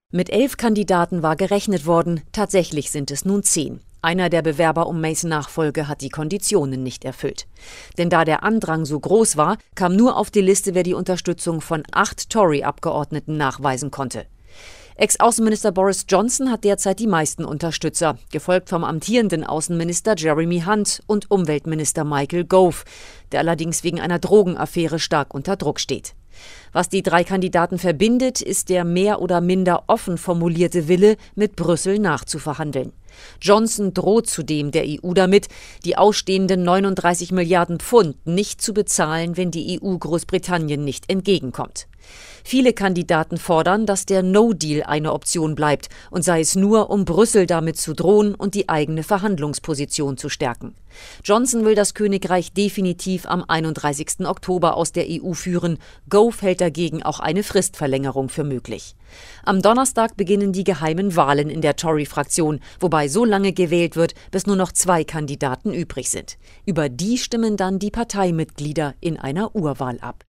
Mit 11 Kandidaten war gerechnet worden, tatsächlich sind es nun 10. Einer der Bewerber um Mays Nachfolge hat die Konditionen nicht erfüllt. Denn da der Andrang so groß war, kam nur auf die Liste, wer die Unterstützung von 8 Tory-Abgeordneten nachweisen konnte. Ex-Außenminister Boris Johnson hat derzeit die meisten Unterstützer, gefolgt vom amtierenden Außenminister Jeremy Hunt und Umweltminister Michael Gove, der allerdings wegen einer Drogenaffäre stark unter Druck steht. Was die 3 Kandidaten verbindet, ist der mehr oder minder offen formulierte Wille, mit Brüssel nachzuverhandeln. Johnson droht zudem der EU damit, die ausstehenden 39 Milliarden Pfund nicht zu bezahlen, wenn die EU Großbritannien nicht entgegenkommt. Viele Kandidaten fordern, dass der No-Deal eine Option bleibt und sei es nur, um Brüssel damit zu drohen und die eigene Verhandlungsposition zu stärken. Johnson will das Königreich definitiv am 31. Oktober aus der EU führen. Gove hält dagegen auch eine Fristverlängerung für möglich. Am Donnerstag beginnen die geheimen Wahlen in der Tory-Fraktion, wobei so lange gewählt wird, bis nur noch 2 Kandidaten übrig sind. Über die stimmen dann die Parteimitglieder in einer Urwahl ab.